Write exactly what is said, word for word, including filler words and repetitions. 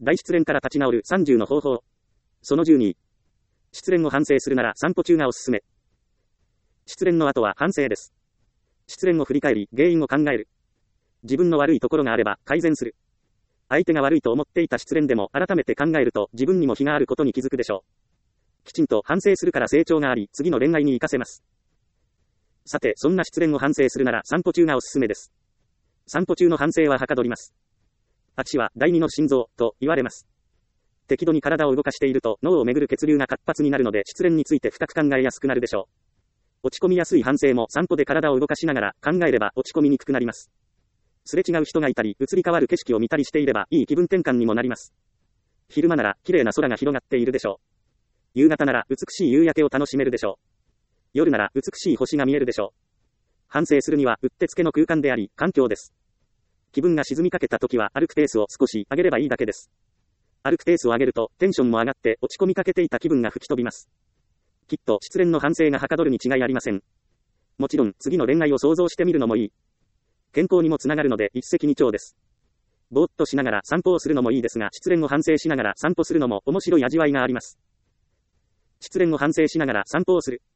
大失恋から立ち直るさんじゅうの方法。そのじゅうに。失恋を反省するなら散歩中がおすすめ。失恋の後は反省です。失恋を振り返り、原因を考える。自分の悪いところがあれば改善する。相手が悪いと思っていた失恋でも改めて考えると自分にも非があることに気づくでしょう。きちんと反省するから成長があり、次の恋愛に活かせます。さて、そんな失恋を反省するなら散歩中がおすすめです。散歩中の反省ははかどります。足は第二の心臓と言われます。適度に体を動かしていると脳を巡る血流が活発になるので失恋について深く考えやすくなるでしょう。落ち込みやすい反省も散歩で体を動かしながら考えれば落ち込みにくくなります。すれ違う人がいたり、移り変わる景色を見たりしていればいい気分転換にもなります。昼間なら綺麗な空が広がっているでしょう。夕方なら美しい夕焼けを楽しめるでしょう。夜なら美しい星が見えるでしょう。反省するにはうってつけの空間であり、環境です。気分が沈みかけた時は歩くペースを少し上げればいいだけです。歩くペースを上げるとテンションも上がって落ち込みかけていた気分が吹き飛びます。きっと失恋の反省がはかどるに違いありません。もちろん次の恋愛を想像してみるのもいい。健康にもつながるので一石二鳥です。ぼーっとしながら散歩をするのもいいですが、失恋を反省しながら散歩するのも面白い味わいがあります。失恋を反省しながら散歩をする。